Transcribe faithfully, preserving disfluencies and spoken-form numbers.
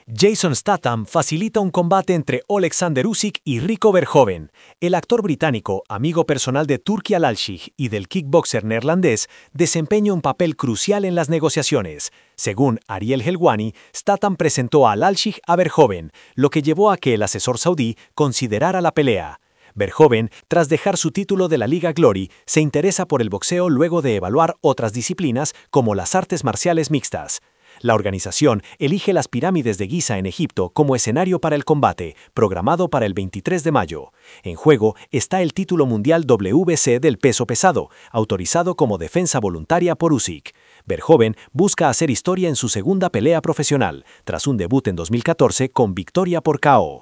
Jason Statham facilita un combate entre Oleksandr Usyk y Rico Verhoeven. El actor británico, amigo personal de Turki Al-Alshikh y del kickboxer neerlandés, desempeña un papel crucial en las negociaciones. Según Ariel Helwani, Statham presentó a Al-Alshikh a Verhoeven, lo que llevó a que el asesor saudí considerara la pelea. Verhoeven, tras dejar su título de la Liga Glory, se interesa por el boxeo luego de evaluar otras disciplinas como las artes marciales mixtas. La organización elige las pirámides de Giza en Egipto como escenario para el combate, programado para el veintitrés de mayo. En juego está el título mundial W B C del peso pesado, autorizado como defensa voluntaria por Usyk. Verhoeven busca hacer historia en su segunda pelea profesional, tras un debut en dos mil catorce con victoria por K O